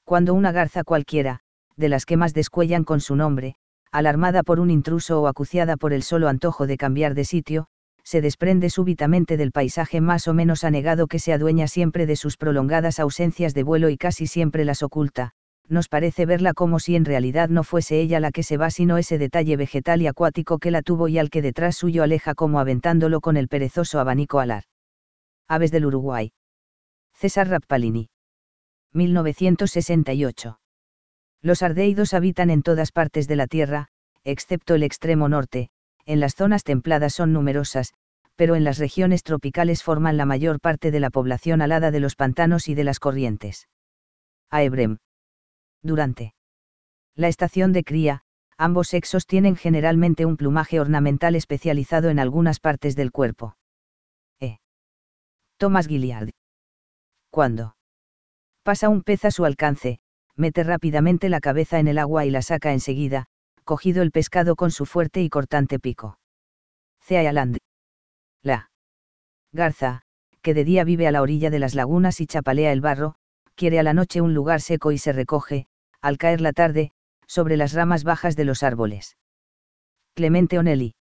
Cuando una garza cualquiera, de las que más descuellan con su nombre, alarmada por un intruso o acuciada por el solo antojo de cambiar de sitio, se desprende súbitamente del paisaje más o menos anegado que se adueña siempre de sus prolongadas ausencias de vuelo y casi siempre las oculta, nos parece verla como si en realidad no fuese ella la que se va sino ese detalle vegetal y acuático que la tuvo y al que detrás suyo aleja como aventándolo con el perezoso abanico alar. Aves del Uruguay. César Rapalini. 1968. Los ardeidos habitan en todas partes de la Tierra, excepto el extremo norte. En las zonas templadas son numerosas, pero en las regiones tropicales forman la mayor parte de la población alada de los pantanos y de las corrientes. Aebrem. Durante la estación de cría, ambos sexos tienen generalmente un plumaje ornamental especializado en algunas partes del cuerpo. Thomas Gilliard. Cuando pasa un pez a su alcance, mete rápidamente la cabeza en el agua y la saca enseguida, cogido el pescado con su fuerte y cortante pico. Sea Land. La garza, que de día vive a la orilla de las lagunas y chapalea el barro, quiere a la noche un lugar seco y se recoge, al caer la tarde, sobre las ramas bajas de los árboles. Clemente Onelli.